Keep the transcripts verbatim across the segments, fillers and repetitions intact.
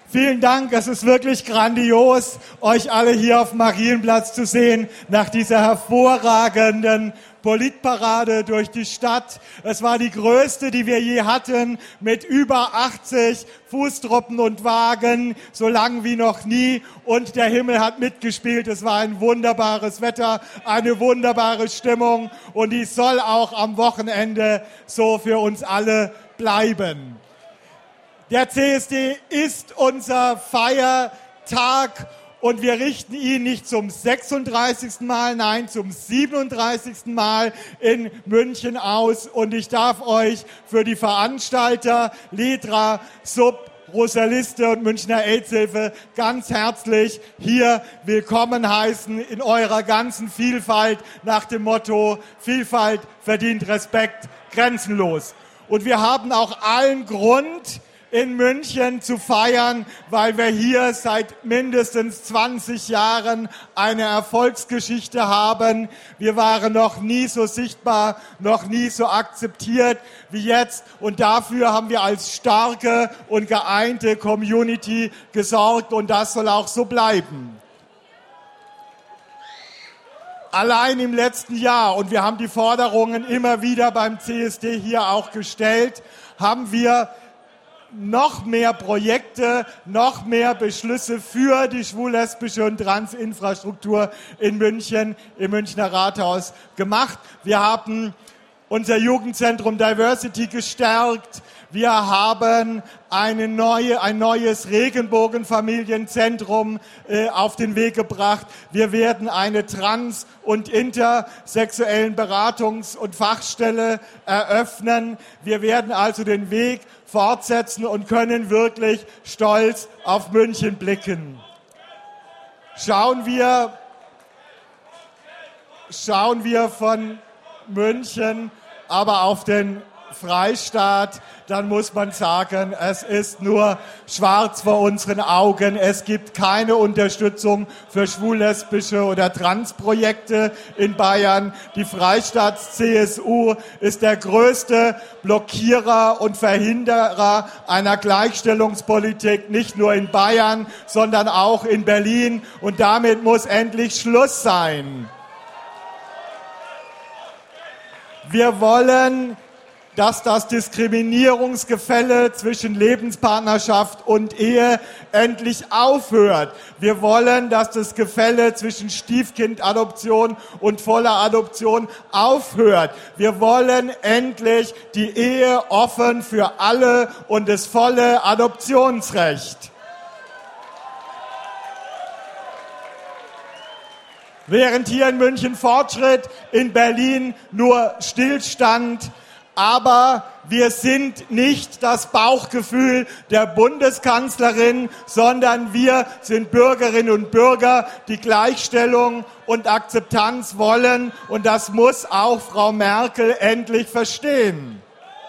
Vielen Dank, es ist wirklich grandios, euch alle hier auf dem Marienplatz zu sehen, nach dieser hervorragenden Politparade durch die Stadt. Es war die größte, die wir je hatten, mit über achtzig Fußtruppen und Wagen, so lang wie noch nie. Und der Himmel hat mitgespielt. Es war ein wunderbares Wetter, eine wunderbare Stimmung. Und die soll auch am Wochenende so für uns alle bleiben. Der C S D ist unser Feiertag und wir richten ihn nicht zum sechsunddreißigsten Mal, nein, zum siebenunddreißigsten Mal in München aus. Und ich darf euch für die Veranstalter, Lidra, Sub, Rosaliste und Münchner AIDS-Hilfe ganz herzlich hier willkommen heißen in eurer ganzen Vielfalt nach dem Motto, Vielfalt verdient Respekt, grenzenlos. Und wir haben auch allen Grund, in München zu feiern, weil wir hier seit mindestens zwanzig Jahren eine Erfolgsgeschichte haben. Wir waren noch nie so sichtbar, noch nie so akzeptiert wie jetzt. Und dafür haben wir als starke und geeinte Community gesorgt. Und das soll auch so bleiben. Allein im letzten Jahr, und wir haben die Forderungen immer wieder beim C S D hier auch gestellt, haben wir noch mehr Projekte, noch mehr Beschlüsse für die schwul-lesbische und Trans-Infrastruktur in München, im Münchner Rathaus gemacht. Wir haben unser Jugendzentrum Diversity gestärkt. Wir haben eine neue, ein neues Regenbogenfamilienzentrum äh, auf den Weg gebracht. Wir werden eine trans- und intersexuellen Beratungs- und Fachstelle eröffnen. Wir werden also den Weg fortsetzen und können wirklich stolz auf München blicken. Schauen wir, schauen wir von München aber auf den Freistaat, dann muss man sagen, es ist nur schwarz vor unseren Augen. Es gibt keine Unterstützung für schwul-lesbische oder Trans-Projekte in Bayern. Die Freistaats-C S U ist der größte Blockierer und Verhinderer einer Gleichstellungspolitik, nicht nur in Bayern, sondern auch in Berlin. Und damit muss endlich Schluss sein. Wir wollen, dass das Diskriminierungsgefälle zwischen Lebenspartnerschaft und Ehe endlich aufhört. Wir wollen, dass das Gefälle zwischen Stiefkindadoption und voller Adoption aufhört. Wir wollen endlich die Ehe offen für alle und das volle Adoptionsrecht. Während hier in München Fortschritt, in Berlin nur Stillstand. Aber wir sind nicht das Bauchgefühl der Bundeskanzlerin, sondern wir sind Bürgerinnen und Bürger, die Gleichstellung und Akzeptanz wollen. Und das muss auch Frau Merkel endlich verstehen.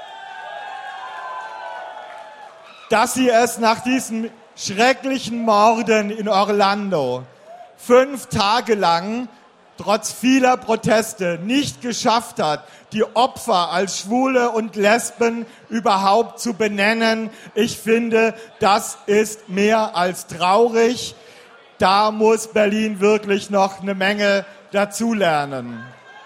Dass sie es nach diesen schrecklichen Morden in Orlando fünf Tage lang trotz vieler Proteste nicht geschafft hat, die Opfer als Schwule und Lesben überhaupt zu benennen. Ich finde, das ist mehr als traurig. Da muss Berlin wirklich noch eine Menge dazulernen.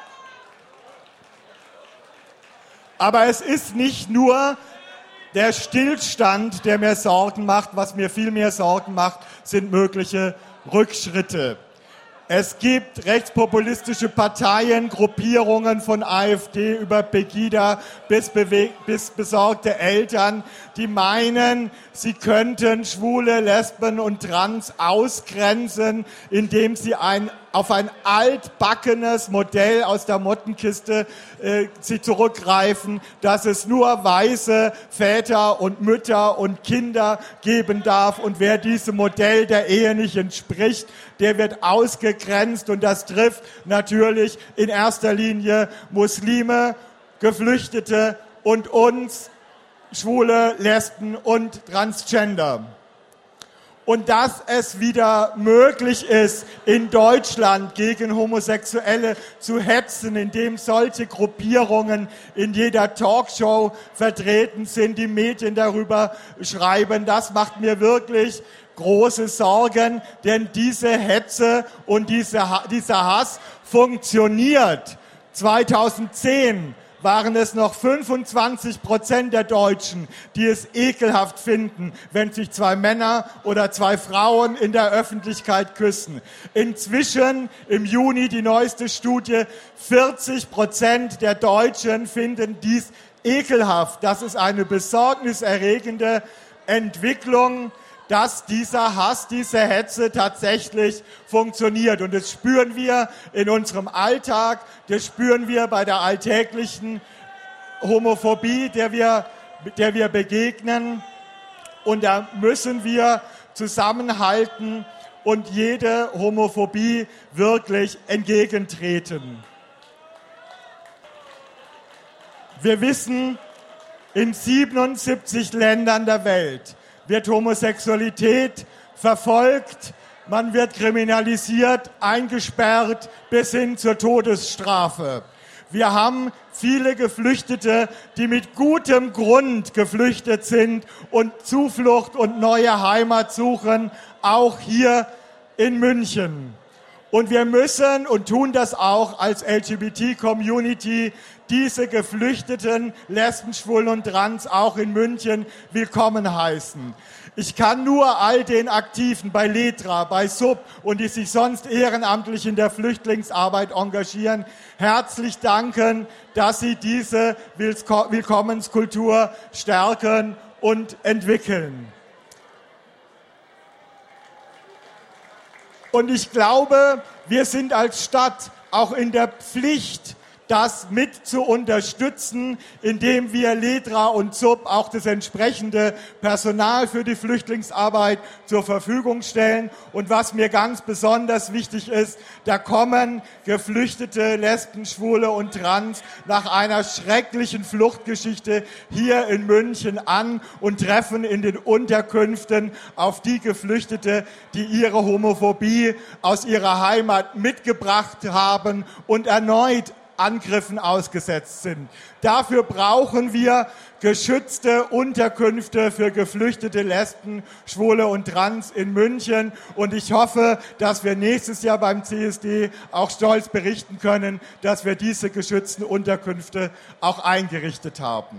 Aber es ist nicht nur der Stillstand, der mir Sorgen macht. Was mir viel mehr Sorgen macht, sind mögliche Rückschritte. Es gibt rechtspopulistische Parteien, Gruppierungen von AfD über Pegida bis, bewe- bis besorgte Eltern, die meinen, sie könnten Schwule, Lesben und Trans ausgrenzen, indem sie ein, auf ein altbackenes Modell aus der Mottenkiste äh, sie zurückgreifen, dass es nur weiße Väter und Mütter und Kinder geben darf. Und wer diesem Modell der Ehe nicht entspricht, der wird ausgegrenzt. Und das trifft natürlich in erster Linie Muslime, Geflüchtete und uns, Schwule, Lesben und Transgender. Und dass es wieder möglich ist, in Deutschland gegen Homosexuelle zu hetzen, indem solche Gruppierungen in jeder Talkshow vertreten sind, die Medien darüber schreiben, das macht mir wirklich große Sorgen, denn diese Hetze und diese, dieser Hass funktioniert. zweitausendzehn waren es noch fünfundzwanzig Prozent der Deutschen, die es ekelhaft finden, wenn sich zwei Männer oder zwei Frauen in der Öffentlichkeit küssen. Inzwischen, im Juni, die neueste Studie, vierzig Prozent der Deutschen finden dies ekelhaft. Das ist eine besorgniserregende Entwicklung, dass dieser Hass, diese Hetze tatsächlich funktioniert. Und das spüren wir in unserem Alltag, das spüren wir bei der alltäglichen Homophobie, der wir, der wir begegnen. Und da müssen wir zusammenhalten und jede Homophobie wirklich entgegentreten. Wir wissen, in siebenundsiebzig Ländern der Welt wird Homosexualität verfolgt, man wird kriminalisiert, eingesperrt bis hin zur Todesstrafe. Wir haben viele Geflüchtete, die mit gutem Grund geflüchtet sind und Zuflucht und neue Heimat suchen, auch hier in München. Und wir müssen und tun das auch als L G B T-Community, diese Geflüchteten, Lesben, Schwulen und Trans auch in München willkommen heißen. Ich kann nur all den Aktiven bei Letra, bei Sub und die sich sonst ehrenamtlich in der Flüchtlingsarbeit engagieren, herzlich danken, dass sie diese Willkommenskultur stärken und entwickeln. Und ich glaube, wir sind als Stadt auch in der Pflicht, das mit zu unterstützen, indem wir Letra und Sub auch das entsprechende Personal für die Flüchtlingsarbeit zur Verfügung stellen. Und was mir ganz besonders wichtig ist, da kommen Geflüchtete, Lesben, Schwule und Trans nach einer schrecklichen Fluchtgeschichte hier in München an und treffen in den Unterkünften auf die Geflüchtete, die ihre Homophobie aus ihrer Heimat mitgebracht haben und erneut Angriffen ausgesetzt sind. Dafür brauchen wir geschützte Unterkünfte für geflüchtete Lesben, Schwule und Trans in München. Und ich hoffe, dass wir nächstes Jahr beim C S D auch stolz berichten können, dass wir diese geschützten Unterkünfte auch eingerichtet haben.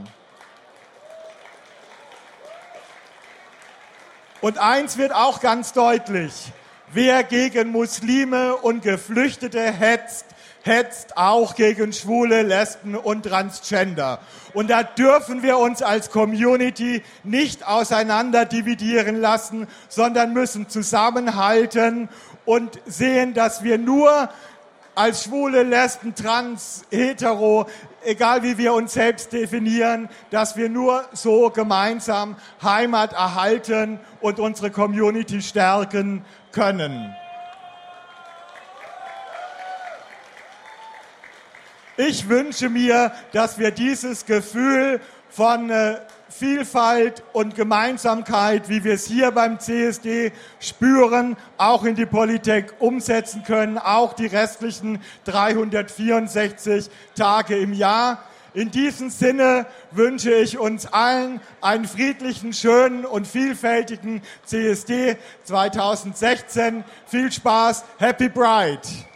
Und eins wird auch ganz deutlich: Wer gegen Muslime und Geflüchtete hetzt, hetzt auch gegen Schwule, Lesben und Transgender. Und da dürfen wir uns als Community nicht auseinander dividieren lassen, sondern müssen zusammenhalten und sehen, dass wir nur als Schwule, Lesben, Trans, Hetero, egal wie wir uns selbst definieren, dass wir nur so gemeinsam Heimat erhalten und unsere Community stärken können. Ich wünsche mir, dass wir dieses Gefühl von äh, Vielfalt und Gemeinsamkeit, wie wir es hier beim C S D spüren, auch in die Politik umsetzen können, auch die restlichen dreihundertvierundsechzig Tage im Jahr. In diesem Sinne wünsche ich uns allen einen friedlichen, schönen und vielfältigen C S D zweitausendsechzehn. Viel Spaß, Happy Pride!